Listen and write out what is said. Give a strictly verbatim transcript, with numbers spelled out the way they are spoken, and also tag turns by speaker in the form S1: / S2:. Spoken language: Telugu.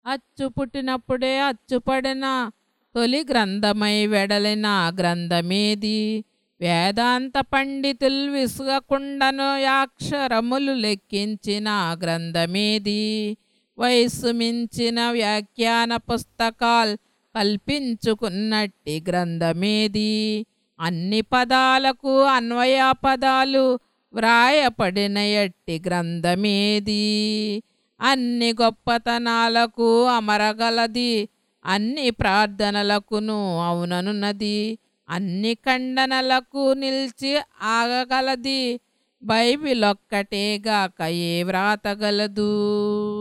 S1: అచ్చు పుట్టినప్పుడే అచ్చుపడిన తొలి గ్రంథమై వెడలిన గ్రంథమేది? వేదాంత పండితుల్ విసుగకుండను యాక్షరములు లెక్కించిన గ్రంథమేది? వయస్సు మించిన వ్యాఖ్యాన పుస్తకాలు కల్పించుకున్నట్టి గ్రంథమేది? అన్ని పదాలకు అన్వయ పదాలు వ్రాయపడిన ఎట్టి గ్రంథమేది? అన్ని గొప్పతనాలకు అమరగలది, అన్ని ప్రార్థనలకును అవుననున్నది, అన్ని ఖండనలకు నిలిచి ఆగగలది, బైబిల్ ఒక్కటేగాక ఏ వ్రాతగలదు?